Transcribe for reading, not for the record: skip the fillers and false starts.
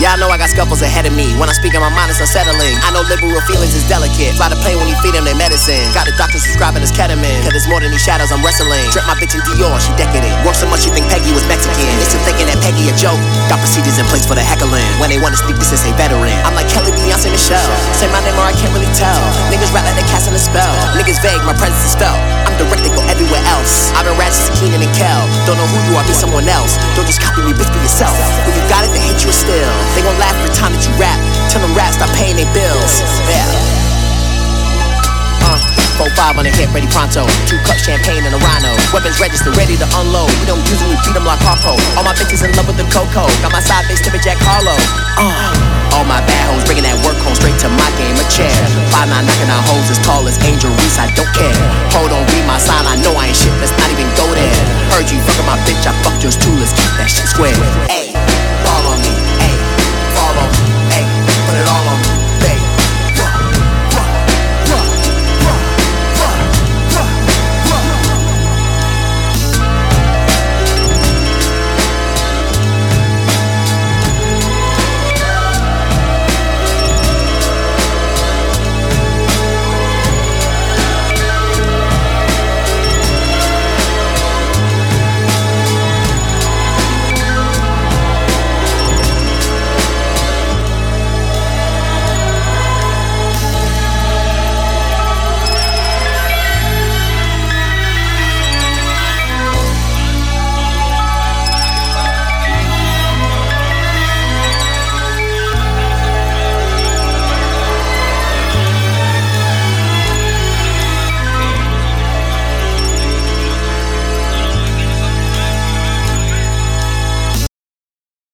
Yeah, I know I got scuffles ahead of me. When I speak in my mind, it's unsettling. I know liberal feelings is delicate. Fly the plane when you feed them their medicine. Got the doctor subscribing his ketamine. Cause it's more than these shadows I'm wrestling. Drip my bitch in Dior, she decadent. Work so much you think Peggy was Mexican. They still thinking that Peggy a joke. Got procedures in place for the heckling. When they wanna speak, this is a veteran. I'm like Kelly, Beyonce, Michelle. Say my name or I can't really tell. Niggas rap like they casting a spell. Niggas vague, my presence is felt. I'm direct, they go everywhere else. I've been ratchet to Keenan and Kel. Don't know who you are, be someone else. Don't just copy me, bitch, be yourself. When you got it, they hate you still. They gon' laugh every time that you rap. Tell them rap, stop paying their bills. Yeah. 4-5 on the hip, ready pronto. 2 cups champagne and a rhino. Weapons registered, ready to unload. We don't use them, we beat them like Harpo. All my bitches in love with the cocoa. Got my side bitch tipping Jack Harlow. All my bad hoes bringing that work home straight to my game of chair. 5'9" knocking out hoes as tall as Angel Reese, I don't care. Hold on, read my sign, I know I ain't shit, let's not even go there. Heard you fucking my bitch, I fucked yours too, let's keep that shit square.